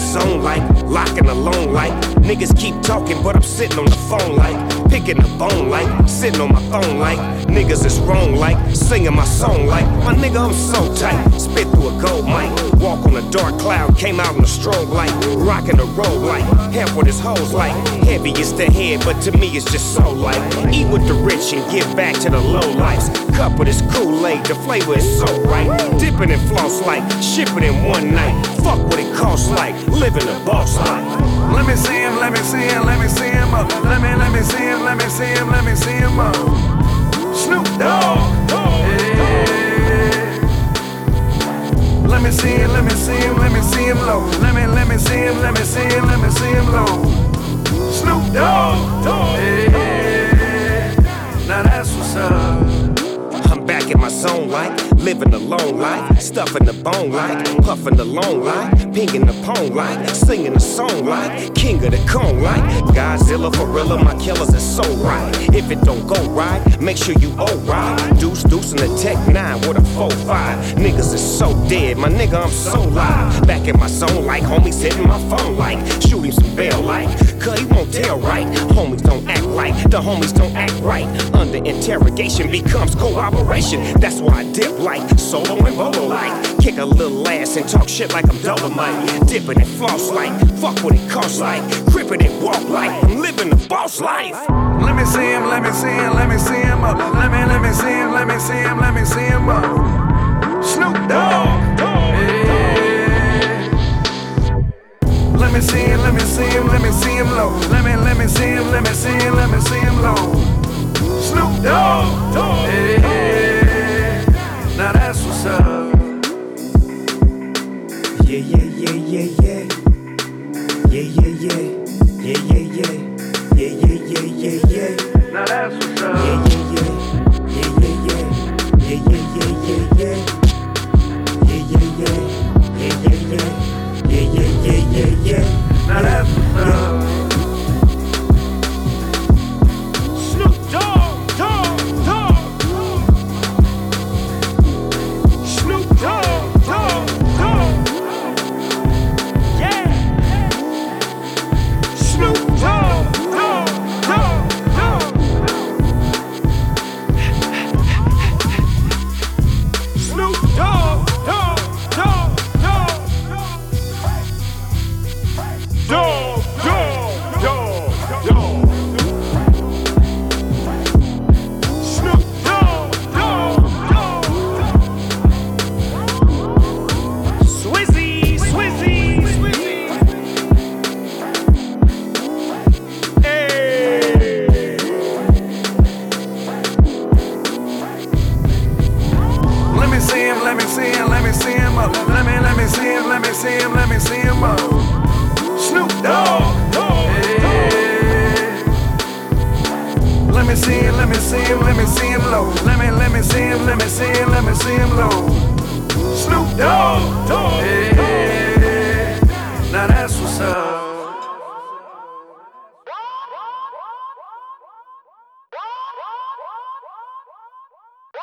zone like, locking alone like. Niggas keep talking, but I'm sitting on the phone like, picking the bone like, sitting on my phone like. Niggas is wrong like, singing my song like. My nigga, I'm so tight, spit through a gold mic. Walk on a dark cloud, came out in a strobe light. Rocking the road like, half with his hoes like. Heavy is the head, but to me it's just so light. Eat with the rich and give back to the low lives. Cup of this Kool-Aid, the flavor is so right. Dipping in floss like, shipping in one night. Fuck what it costs like, living a boss life. Let me see him, let me see him, let me see him up. Let me see him, let me see him, let me see him up. Snoop Dogg. Yeah. Let me see him, let me see him, let me see him low. Let me see him, let me see him, let me see him low. Snoop Dogg. Yeah. Now that's what's up. I'm back in my zone like, living a long life, stuffing the bone like, puffing the long like, pinging the pong like, singing a song like, king of the cone like, Godzilla, Gorilla, my killers is so right. If it don't go right, make sure you alright. Deuce in the Tech 9 with a 4-5. Niggas is so dead, my nigga, I'm so live. Back in my zone like, homies hitting my phone like, shoot him some bail like, cause he won't tell right. Homies don't act like, the homies don't act right. Under interrogation becomes cooperation. That's why I dip like, solo and bolo like. Kick a little ass and talk shit like I'm Dolomite. Dipping and floss like, fuck what it costs like. Crippin' and walk like, I'm living the boss life. Let me see him, let me see him, let me see him up. Let me see him, let me see him, let me see him up. Snoop Dogg. Yeah. Let me see him, let me see him, let me see him low. Let me see him, let me see him, let me see him low. Snoop Dogg. Yeah. Now that's what's up. Yeah, yeah, yeah, yeah, yeah. Yeah, yeah, yeah. Yeah, yeah, yeah. Yeah, yeah, yeah, yeah, yeah. Now that's what's up. Yeah, yeah, yeah. Yeah, yeah, yeah. Yeah, yeah, yeah, yeah, yeah. Yeah, yeah, yeah. Yeah, yeah, yeah. Yeah, yeah, yeah, yeah, yeah. Now that's what's up. Snoop Dogg, Dogg, Dogg. Snoop Dogg, Dogg, Dogg. Yeah. Snoop Dogg, Dogg, Dogg, Dogg. Snoop Dogg, Dogg, Dogg, Dogg. Dogg, dogg, dogg, dogg. Snoop Dogg, dogg, dogg. Swizzy, Swizzy, Swizzy. Hey. Let me see him, let me see him, let me see him up. Let me see him, let me see him, let me see him up. Snoop Dogg. Yeah. Let me see him, let me see him, let me see him low. Let me see him, let me see him, let me see him low. Snoop Dogg. Yeah.